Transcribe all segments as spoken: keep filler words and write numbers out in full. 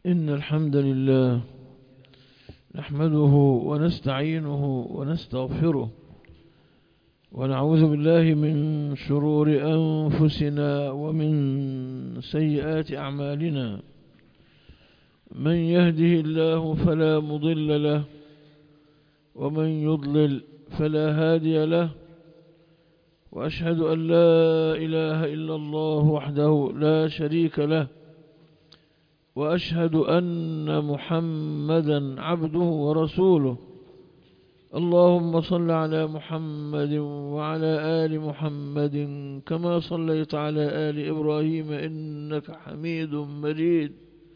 إن الحمد لله نحمده ونستعينه ونستغفره ونعوذ بالله من شرور أنفسنا ومن سيئات أعمالنا. من يهده الله فلا مضل له ومن يضلل فلا هادي له، وأشهد أن لا إله إلا الله وحده لا شريك له، وأشهد أن محمدا عبده ورسوله. اللهم صل على محمد وعلى آل محمد كما صليت على آل إبراهيم إنك حميد مجيد.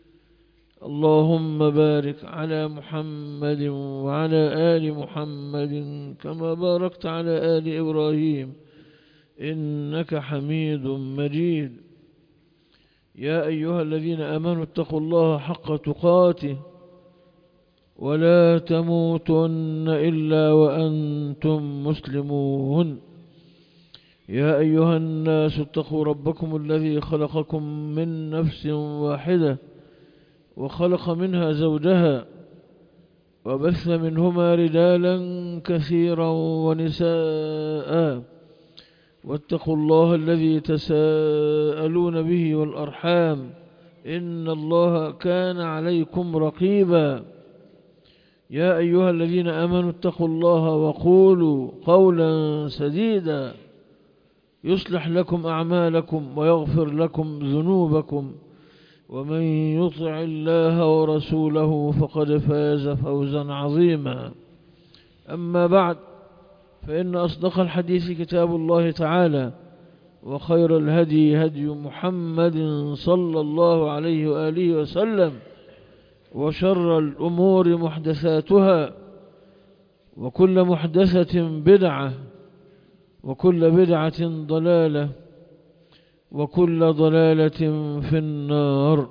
اللهم بارك على محمد وعلى آل محمد كما باركت على آل إبراهيم إنك حميد مجيد. يا أيها الذين آمنوا اتقوا الله حق تقاته ولا تموتن إلا وأنتم مسلمون. يا أيها الناس اتقوا ربكم الذي خلقكم من نفس واحدة وخلق منها زوجها وبث منهما رجالا كثيرا ونساء، واتقوا الله الذي تساءلون به والأرحام إن الله كان عليكم رقيبا. يا أيها الذين آمنوا اتقوا الله وقولوا قولا سديدا يصلح لكم أعمالكم ويغفر لكم ذنوبكم، ومن يطع الله ورسوله فقد فاز فوزا عظيما. أما بعد، فإن أصدق الحديث كتاب الله تعالى، وخير الهدي هدي محمد صلى الله عليه وآله وسلم، وشر الأمور محدثاتها، وكل محدثة بدعة، وكل بدعة ضلالة، وكل ضلالة في النار.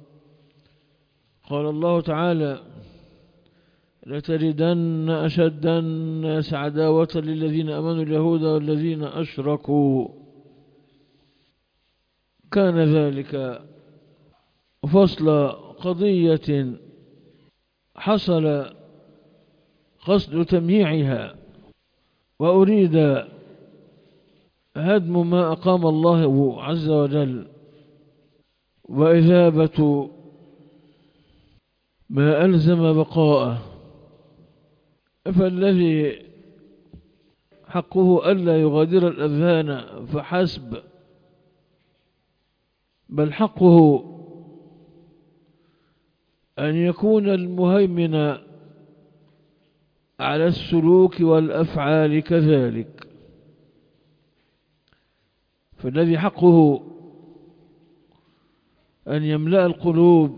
قال الله تعالى: لتجدن أشد الناس عداوة للذين آمنوا اليهود والذين أشركوا. كان ذلك فصل قضية حصل قصد تمييعها، وأريد هدم ما أقام الله عز وجل وإذابة ما ألزم بقاءه. فالذي حقه ألا يغادر الأذهان فحسب، بل حقه أن يكون المهيمن على السلوك والأفعال كذلك. فالذي حقه أن يملأ القلوب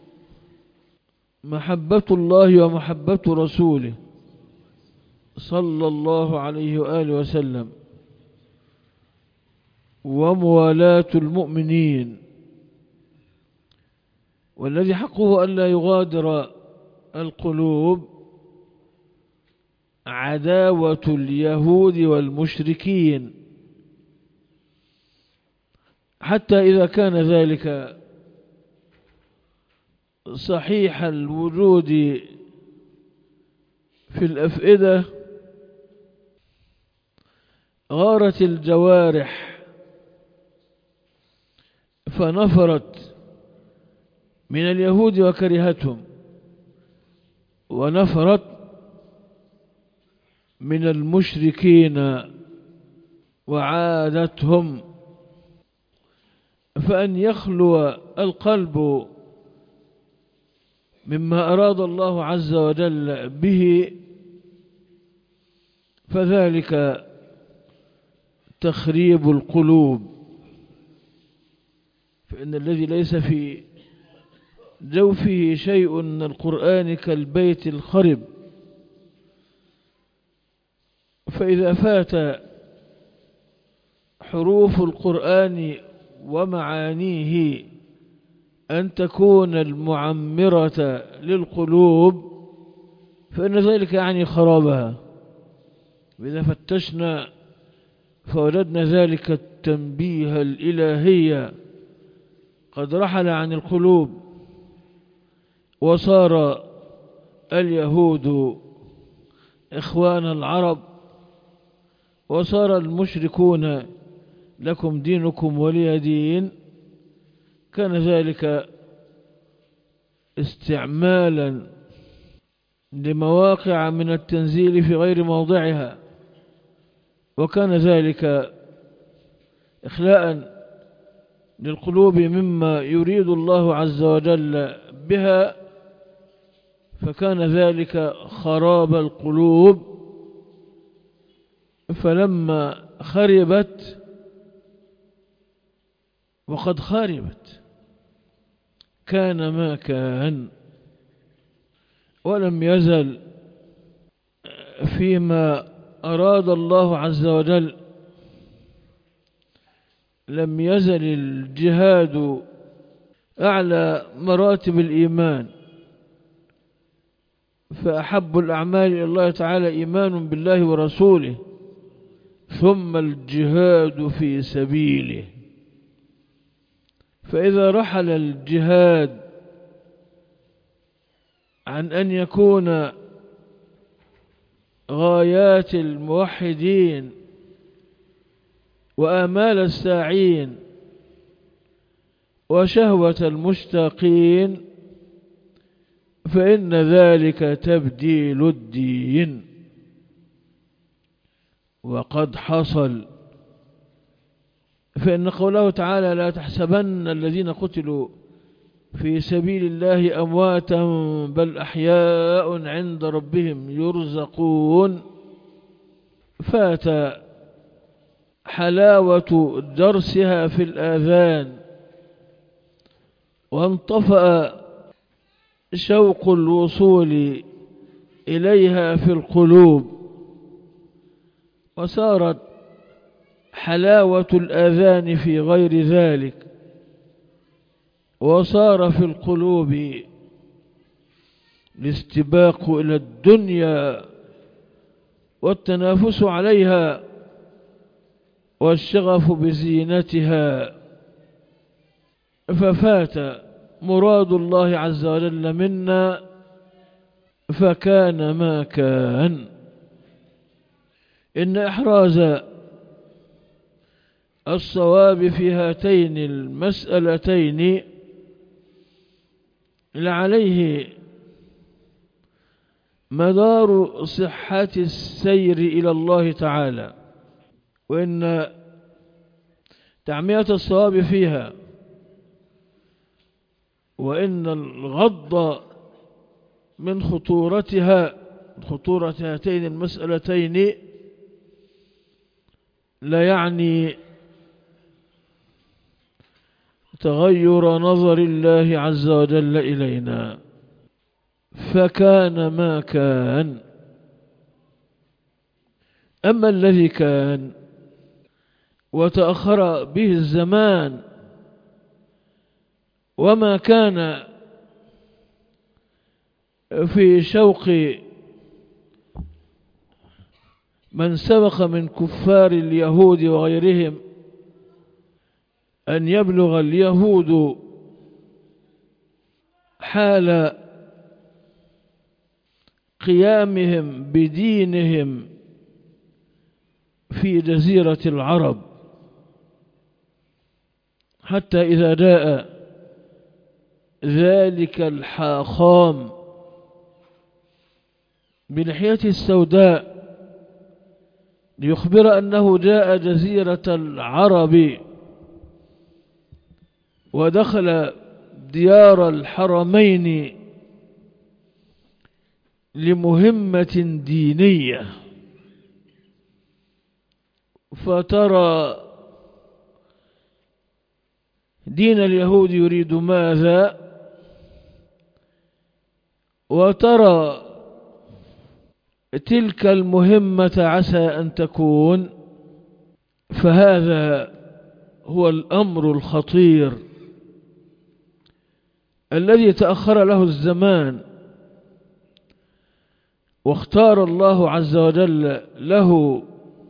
محبة الله ومحبة رسوله صلى الله عليه وآله وسلم، وموالاة المؤمنين. والذي حقه ألا يغادر القلوب عداوة اليهود والمشركين، حتى إذا كان ذلك صحيح الوجود في الأفئدة، غارت الجوارح فنفرت من اليهود وكرهتهم، ونفرت من المشركين وعادتهم. فأن يخلو القلب مما أراد الله عز وجل به فذلك تخريب القلوب. فإن الذي ليس في جوفه شيء من القرآن كالبيت الخرب، فإذا فات حروف القرآن ومعانيه أن تكون المعمرة للقلوب فإن ذلك يعني خرابها. وإذا فتشنا فوجدنا ذلك التنبيه الإلهي قد رحل عن القلوب، وصار اليهود إخوان العرب، وصار المشركون لكم دينكم ولي دين، كان ذلك استعمالا لمواقع من التنزيل في غير موضعها، وكان ذلك إخلاء للقلوب مما يريد الله عز وجل بها، فكان ذلك خراب القلوب. فلما خربت، وقد خربت، كان ما كان، ولم يزل فيما أراد الله عز وجل، لم يزل الجهاد أعلى مراتب الإيمان، فأحب الأعمال إلى الله تعالى إيمان بالله ورسوله، ثم الجهاد في سبيله. فإذا رحل الجهاد عن أن يكون غايات الموحدين وآمال الساعين وشهوة المشتاقين، فإن ذلك تبديل الدين، وقد حصل. فإن قوله تعالى: لا تحسبن الذين قتلوا في سبيل الله أمواتا بل أحياء عند ربهم يرزقون، فات حلاوة درسها في الآذان، وانطفأ شوق الوصول إليها في القلوب، وصارت حلاوة الآذان في غير ذلك، وصار في القلوب الاستباق إلى الدنيا والتنافس عليها والشغف بزينتها، ففات مراد الله عز وجل منا، فكان ما كان. إن إحراز الصواب في هاتين المسألتين لعليه مدار صحة السير إلى الله تعالى، وإن تعمية الصواب فيها وإن الغض من خطورتها، خطورة هاتين المسألتين، لا يعني تغير نظر الله عز وجل إلينا، فكان ما كان. أما الذي كان وتأخر به الزمان، وما كان في شوق من سبق من كفار اليهود وغيرهم أن يبلغ اليهود حال قيامهم بدينهم في جزيرة العرب، حتى إذا جاء ذلك الحاخام بلحيته السوداء ليخبر أنه جاء جزيرة العرب ودخل ديار الحرمين لمهمة دينية، فترى دين اليهود يريد ماذا، وترى تلك المهمة عسى أن تكون. فهذا هو الأمر الخطير الذي تأخر له الزمان، واختار الله عز وجل له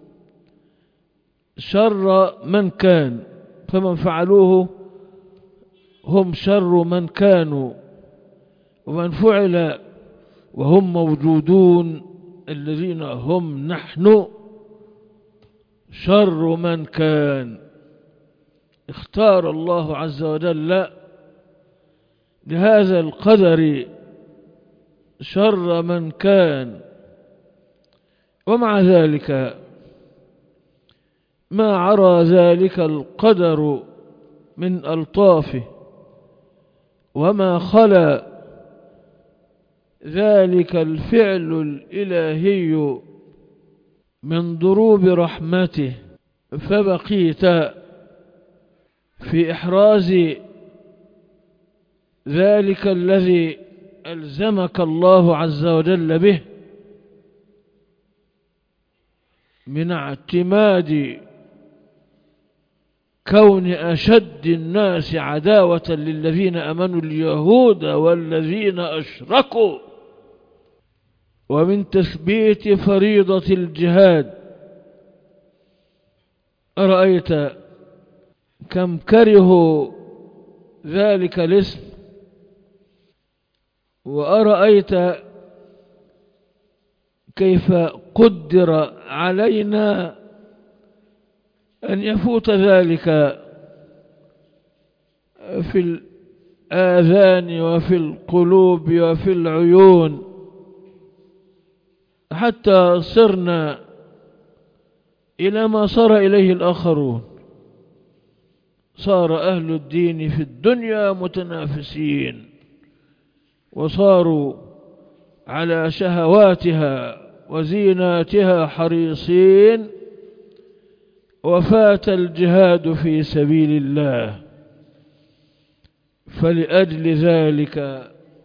شر من كان، فمن فعلوه هم شر من كانوا، ومن فعل وهم موجودون الذين هم نحن شر من كان. اختار الله عز وجل لهذا القدر شر من كان، ومع ذلك ما عرى ذلك القدر من ألطافه، وما خلا ذلك الفعل الإلهي من ضروب رحمته، فبقيت في إحراز ذلك الذي ألزمك الله عز وجل به من اعتماد كون أشد الناس عداوة للذين أمنوا اليهود والذين أشركوا، ومن تثبيت فريضة الجهاد. أرأيت كم كرهوا ذلك الاسم، وأرأيت كيف قدر علينا أن يفوت ذلك في الآذان وفي القلوب وفي العيون، حتى صرنا إلى ما صار إليه الآخرون. صار أهل الدين في الدنيا متنافسين، وصاروا على شهواتها وزيناتها حريصين، وفات الجهاد في سبيل الله. فلأجل ذلك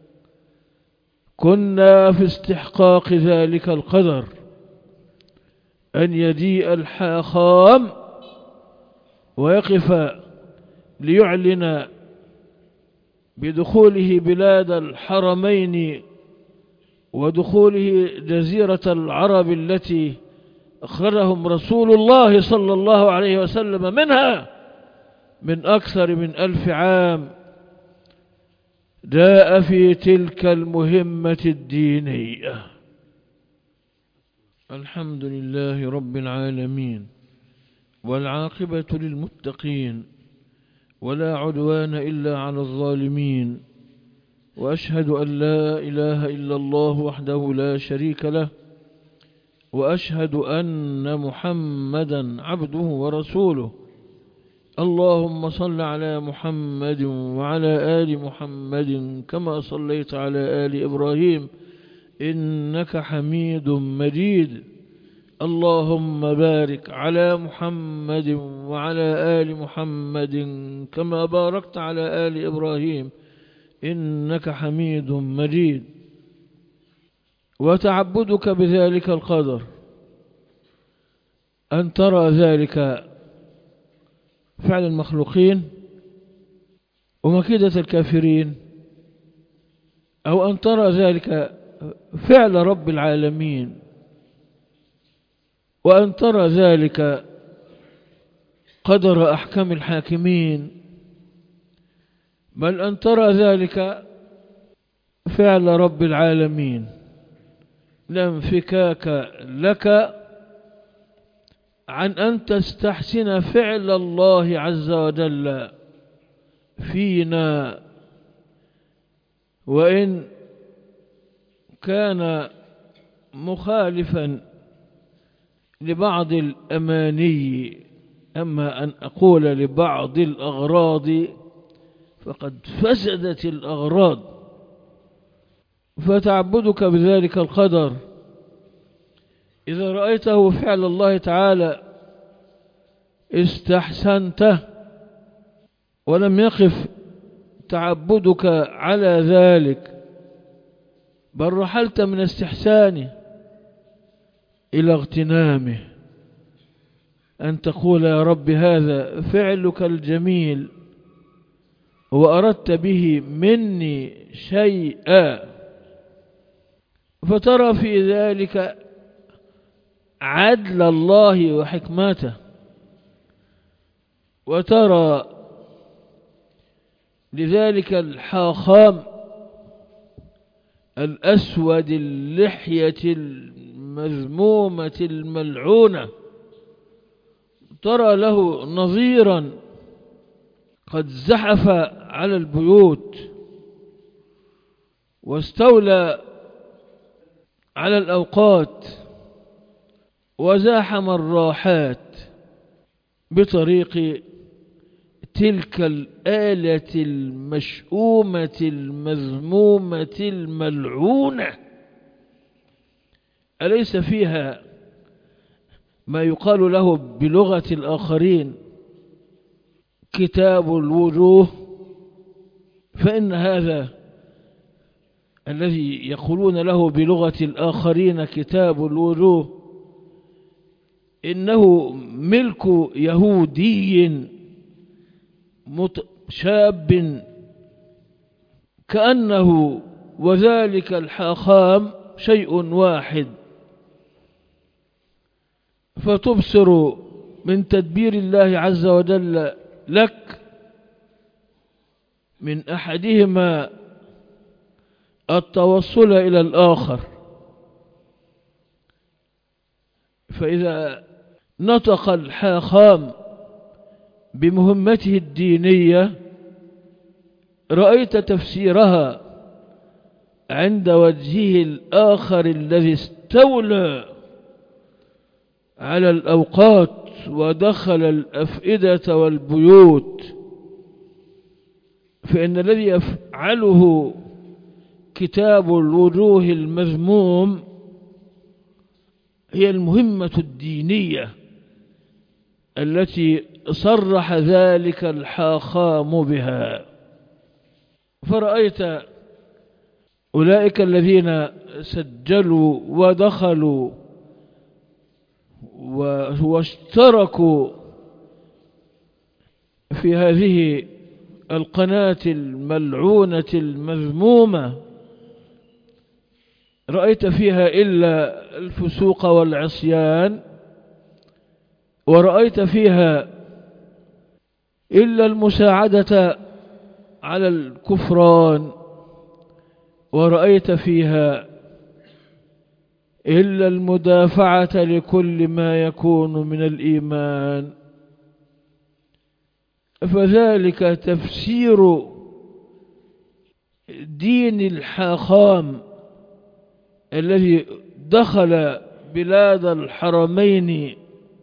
كنا في استحقاق ذلك القدر أن يجيء الحاخام ويقف ليعلن بدخوله بلاد الحرمين ودخوله جزيرة العرب التي أخرجهم رسول الله صلى الله عليه وسلم منها من أكثر من ألف عام. جاء في تلك المهمة الدينية. الحمد لله رب العالمين، والعاقبة للمتقين، ولا عدوان إلا على الظالمين، وأشهد أن لا إله إلا الله وحده لا شريك له، وأشهد أن محمدا عبده ورسوله. اللهم صل على محمد وعلى آل محمد كما صليت على آل إبراهيم إنك حميد مجيد. اللهم بارك على محمد وعلى آل محمد كما باركت على آل إبراهيم إنك حميد مجيد. وتعبدك بذلك القدر أن ترى ذلك فعل المخلوقين ومكيدة الكافرين، أو أن ترى ذلك فعل رب العالمين، وأن ترى ذلك قدر أحكام الحاكمين، بل أن ترى ذلك فعل رب العالمين. لا انفكاك لك عن أن تستحسن فعل الله عز وجل فينا، وإن كان مخالفا لبعض الأماني. أما أن أقول لبعض الأغراض فقد فسدت الأغراض. فتعبدك بذلك القدر إذا رأيته فعل الله تعالى استحسنته، ولم يقف تعبدك على ذلك، بل رحلت من استحسانه إلى اغتنامه، أن تقول يا رب هذا فعلك الجميل وأردت به مني شيئا، فترى في ذلك عدل الله وحكمته، وترى لذلك الحاخام الأسود اللحية المذمومة الملعونة، ترى له نظيرا قد زحف على البيوت واستولى على الأوقات وزاحم الراحات بطريق تلك الآلة المشؤومة المذمومة الملعونة. أليس فيها ما يقال له بلغة الآخرين كتاب الوجوه؟ فإن هذا الذي يقولون له بلغة الآخرين كتاب الوجوه إنه ملك يهودي شاب كأنه وذلك الحاخام شيء واحد، فتبصر من تدبير الله عز وجل لك من أحدهما التوصل إلى الآخر. فإذا نطق الحاخام بمهمته الدينية رأيت تفسيرها عند وجهه الآخر الذي استولى على الأوقات ودخل الأفئدة والبيوت. فإن الذي يفعله كتاب الوجوه المذموم هي المهمة الدينية التي صرح ذلك الحاخام بها. فرأيت أولئك الذين سجلوا ودخلوا واشتركوا في هذه القناة الملعونة المذمومة، رأيت فيها إلا الفسوق والعصيان، ورأيت فيها إلا المساعدة على الكفران، ورأيت فيها إلا المدافعة لكل ما يكون من الإيمان. فذلك تفسير دين الحاخام الذي دخل بلاد الحرمين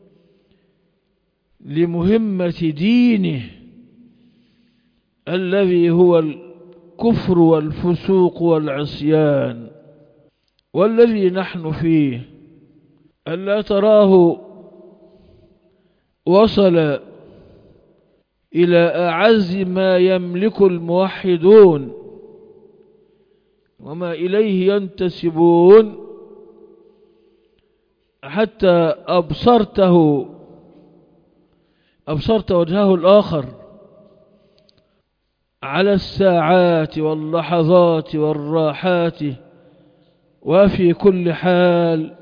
لمهمة دينه الذي هو الكفر والفسوق والعصيان، والذي نحن فيه ألا تراه وصل إلى أعز ما يملك الموحدون وما إليه ينتسبون، حتى أبصرته أبصرت وجهه الآخر على الساعات واللحظات والراحات، وفي كل حال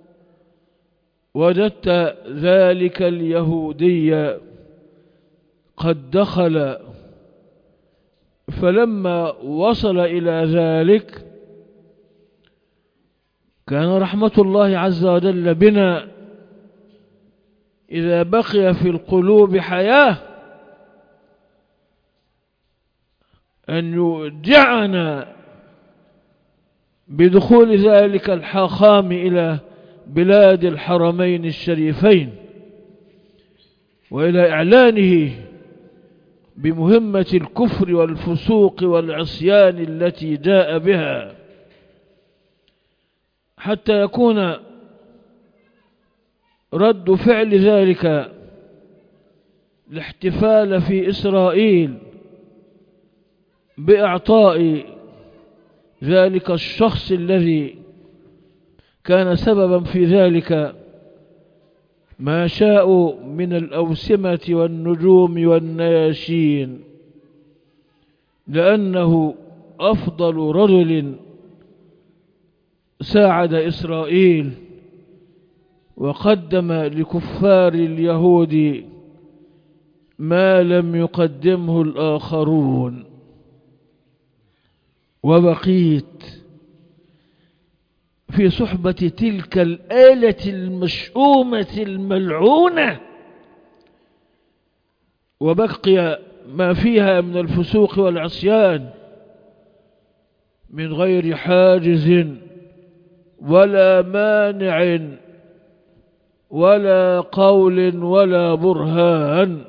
وجدت ذلك اليهودي قد دخل. فلما وصل إلى ذلك كان رحمة الله عز وجل بنا إذا بقي في القلوب حياة أن يرجعنا بدخول ذلك الحاخام إلى بلاد الحرمين الشريفين، وإلى إعلانه بمهمة الكفر والفسوق والعصيان التي جاء بها، حتى يكون رد فعل ذلك الاحتفال في إسرائيل بإعطاء ذلك الشخص الذي كان سببا في ذلك ما شاءوا من الأوسمة والنجوم والنياشين، لأنه أفضل رجل ساعد إسرائيل وقدم لكفار اليهود ما لم يقدمه الآخرون. وبقيت في صحبة تلك الآلة المشؤومة الملعونة، وبقي ما فيها من الفسوق والعصيان من غير حاجز ولا مانع ولا قول ولا برهان.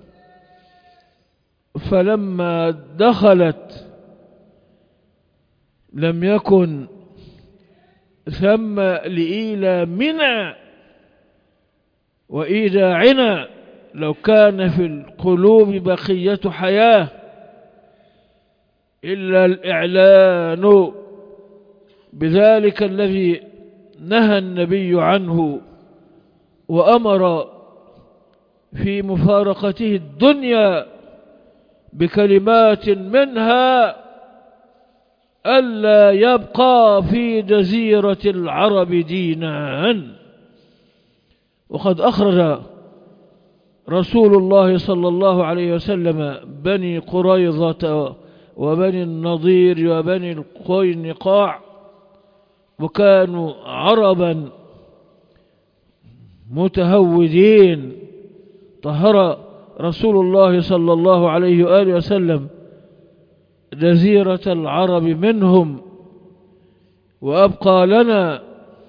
فلما دخلت لم يكن ثم لإيلامنا وإيداعنا، لو كان في القلوب بقية حياة، إلا الإعلان بذلك الذي نهى النبي عنه وأمر في مفارقته الدنيا بكلمات منها ألا يبقى في جزيرة العرب دينان. وقد أخرج رسول الله صلى الله عليه وسلم بني قريظة وبني النضير وبني القينقاع، وكانوا عربا متهودين. طهر رسول الله صلى الله عليه وآله وسلم جزيرة العرب منهم، وأبقى لنا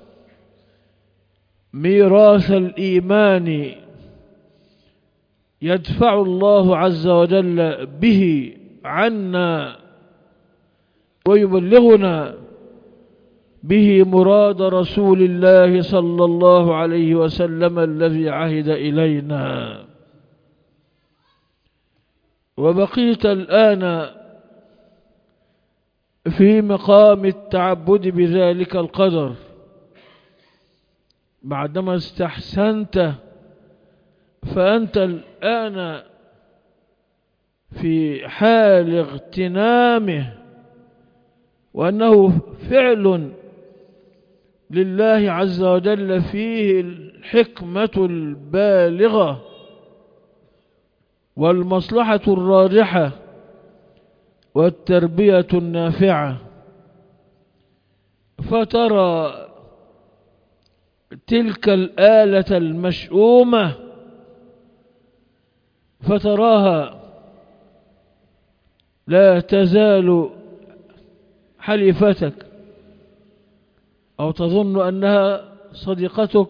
ميراث الإيمان يدفع الله عز وجل به عنا ويبلغنا به مراد رسول الله صلى الله عليه وسلم الذي عهد إلينا. وبقيت الآن في مقام التعبد بذلك القدر بعدما استحسنت، فأنت الآن في حال اغتنامه، وأنه فعل لله عز وجل فيه الحكمة البالغة والمصلحة الراجحة والتربية النافعة. فترى تلك الآلة المشؤومة فتراها لا تزال حليفتك، أو تظن أنها صديقتك،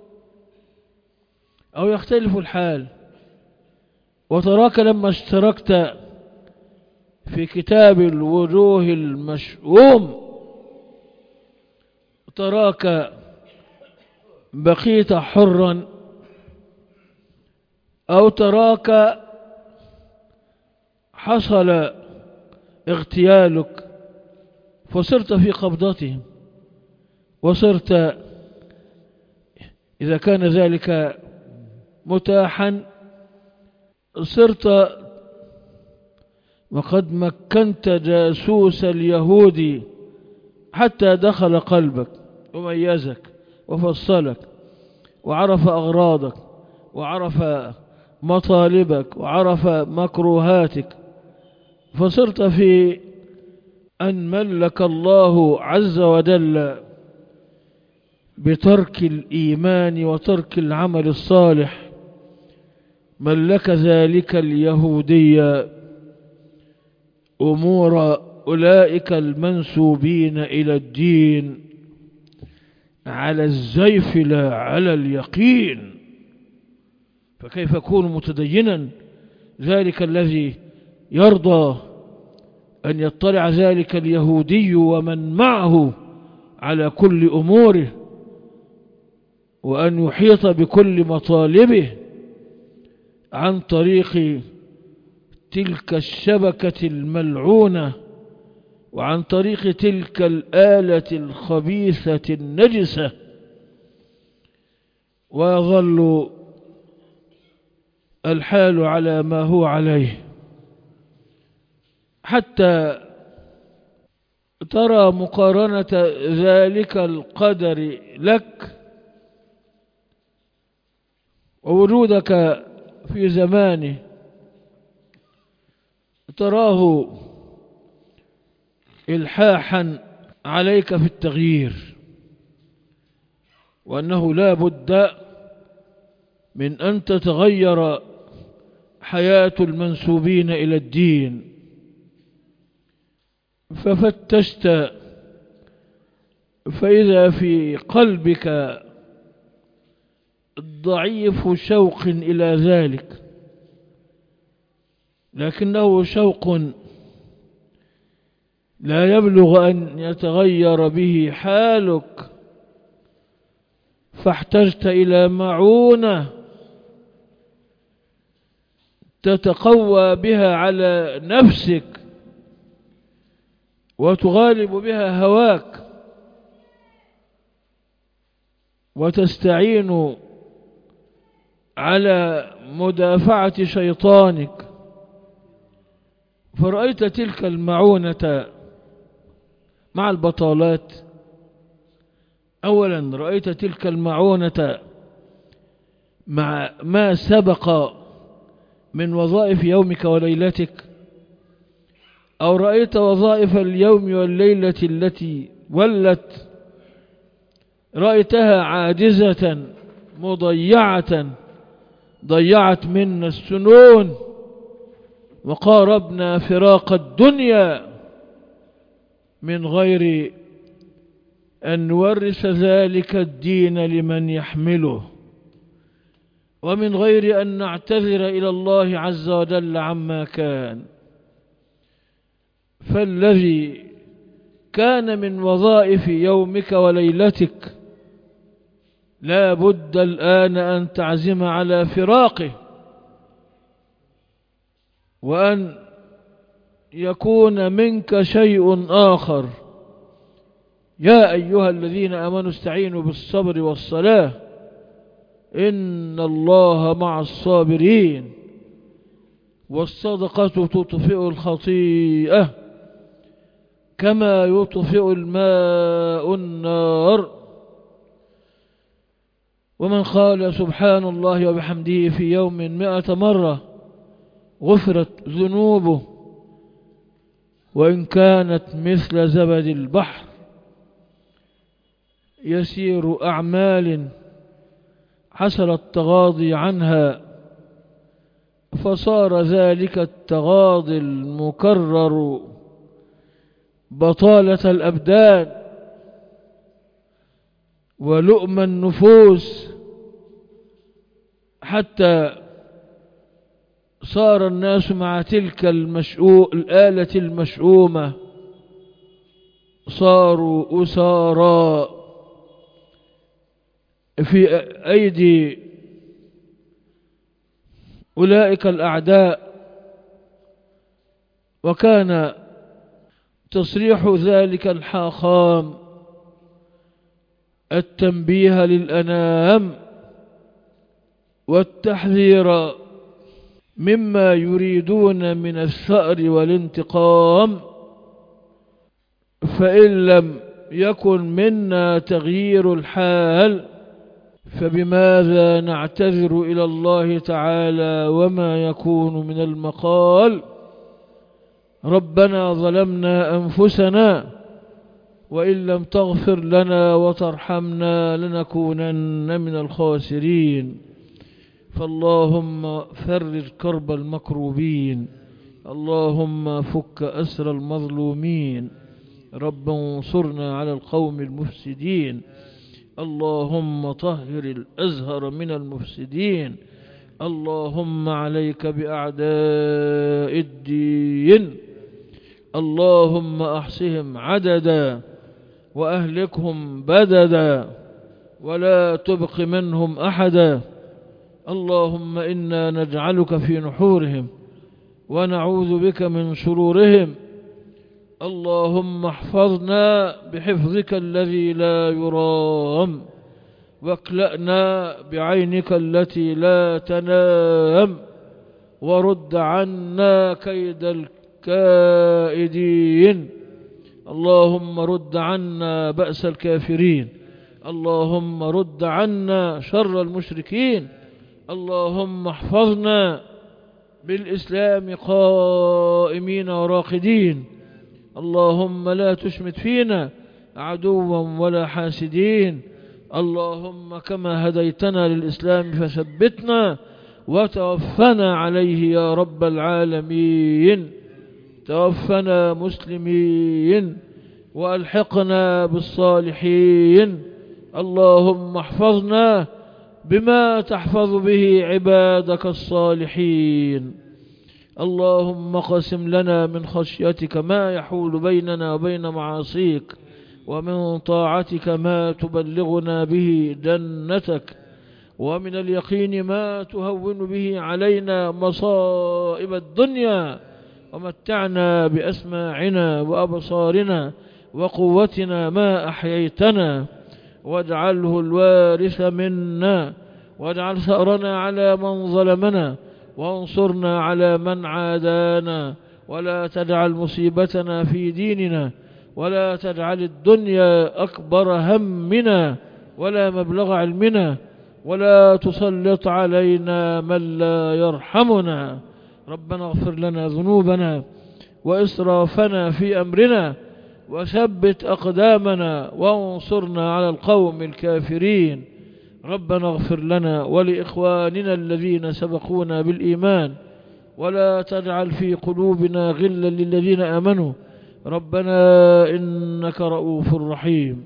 أو يختلف الحال. وتراك لما اشتركت في كتاب الوجوه المشؤوم تراك بقيت حرا، أو تراك حصل اغتيالك فصرت في قبضتهم، وصرت إذا كان ذلك متاحا صرت وقد مكنت جاسوس اليهود حتى دخل قلبك وميزك وفصلك وعرف أغراضك وعرف مطالبك وعرف مكروهاتك، فصرت في أن ملك الله عز وجل بترك الإيمان وترك العمل الصالح، ملك ذلك اليهودية أمور أولئك المنسوبين إلى الدين على الزيف لا على اليقين. فكيف يكون متدينا ذلك الذي يرضى أن يطلع ذلك اليهودي ومن معه على كل أموره، وأن يحيط بكل مطالبه عن طريق تلك الشبكة الملعونة وعن طريق تلك الآلة الخبيثة النجسة، ويظل الحال على ما هو عليه حتى ترى مقارنة ذلك القدر لك ووجودك في زمانه، تراه إلحاحا عليك في التغيير، وأنه لا بد من أن تتغير حياة المنسوبين إلى الدين. ففتشت فإذا في قلبك ضعيف شوق إلى ذلك، لكنه شوق لا يبلغ أن يتغير به حالك، فاحتجت إلى معونة تتقوى بها على نفسك وتغالب بها هواك وتستعين على مدافعة شيطانك. فرأيت تلك المعونة مع البطالات. أولا رأيت تلك المعونة مع ما سبق من وظائف يومك وليلتك، أو رأيت وظائف اليوم والليلة التي ولت رأيتها عاجزة مضيعة، ضيعت منا السنون وقاربنا فراق الدنيا من غير أن نورث ذلك الدين لمن يحمله، ومن غير أن نعتذر إلى الله عز وجل عما كان. فالذي كان من وظائف يومك وليلتك لا بد الآن أن تعزم على فراقه، وأن يكون منك شيء آخر. يا أيها الذين آمنوا استعينوا بالصبر والصلاة إن الله مع الصابرين، والصدقة تطفئ الخطيئة كما يطفئ الماء النار. ومن قال سبحان الله وبحمده في يوم مئة مرة غفرت ذنوبه وإن كانت مثل زبد البحر. يسير أعمال حصل التغاضي عنها فصار ذلك التغاضي المكرر بطالة الأبدان ولؤم النفوس، حتى صار الناس مع تلك المشؤو الآلة المشؤومة صاروا أسارى في أيدي أولئك الأعداء. وكان تصريح ذلك الحاخام التنبيه للأنام والتحذير مما يريدون من الثأر والانتقام. فإن لم يكن منا تغيير الحال فبماذا نعتذر إلى الله تعالى وما يكون من المقال؟ ربنا ظلمنا أنفسنا وإن لم تغفر لنا وترحمنا لنكونن من الخاسرين. فاللهم فرج كرب المكروبين، اللهم فك أسر المظلومين، رب انصرنا على القوم المفسدين، اللهم طهر الأزهر من المفسدين، اللهم عليك بأعداء الدين، اللهم أحصهم عددا وأهلكهم بددا ولا تبق منهم أحدا. اللهم إنا نجعلك في نحورهم ونعوذ بك من شرورهم. اللهم احفظنا بحفظك الذي لا يرام، واكلأنا بعينك التي لا تنام، ورد عنا كيد الكائدين. اللهم رد عنا بأس الكافرين، اللهم رد عنا شر المشركين، اللهم احفظنا بالإسلام قائمين وراقدين. اللهم لا تشمت فينا عدوا ولا حاسدين، اللهم كما هديتنا للإسلام فثبتنا وتوفنا عليه يا رب العالمين. توفنا مسلمين وألحقنا بالصالحين. اللهم احفظنا بما تحفظ به عبادك الصالحين. اللهم قسم لنا من خشيتك ما يحول بيننا وبين معاصيك، ومن طاعتك ما تبلغنا به جنتك، ومن اليقين ما تهون به علينا مصائب الدنيا، ومتعنا بأسماعنا وأبصارنا وقوتنا ما أحييتنا، واجعله الوارث منا، واجعل ثأرنا على من ظلمنا، وانصرنا على من عادانا، ولا تجعل مصيبتنا في ديننا، ولا تجعل الدنيا أكبر همنا ولا مبلغ علمنا، ولا تسلط علينا من لا يرحمنا. ربنا اغفر لنا ذنوبنا وإسرافنا في أمرنا، وثبت أقدامنا وانصرنا على القوم الكافرين. ربنا اغفر لنا ولإخواننا الذين سبقونا بالإيمان، ولا تجعل في قلوبنا غلا للذين آمنوا. ربنا إنك رؤوف رحيم.